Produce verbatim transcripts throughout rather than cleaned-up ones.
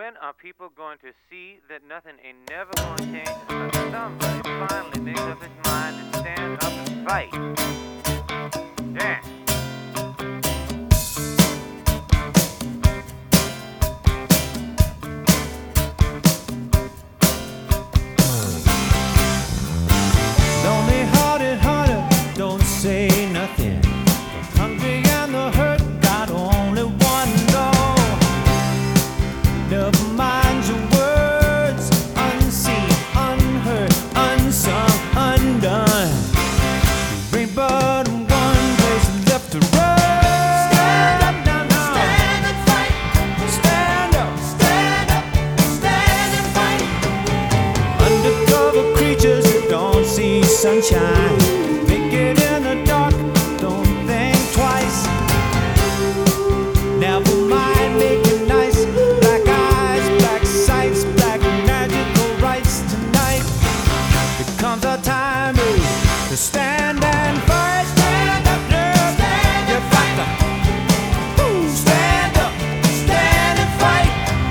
when are people going to see that nothing ain't never gonna change until somebody finally makes up his mind and stands up and fights? Yeah. Lonely hearted hunter, don't say nothing. The hungry and the hurt got only one goal. Never mind your words, unseen, unheard, unsung, undone. There ain't but one place left to run. Stand up now, now. Stand and fight. Stand up, stand up, stand and fight. Undercover creatures that don't see sunshine. Make it in the dark, don't think twice. Never mind making nice. Black eyes, black sights, black magical rights tonight. There comes a time to stand and fight. Stand up, girl, stand and fight. Ooh, stand up, stand and fight.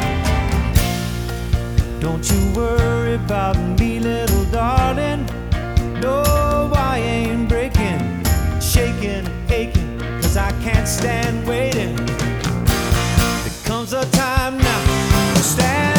Don't you worry about me, little darling. No, I ain't breaking, shaking, aching, 'cause I can't stand waiting. There comes a time now to stand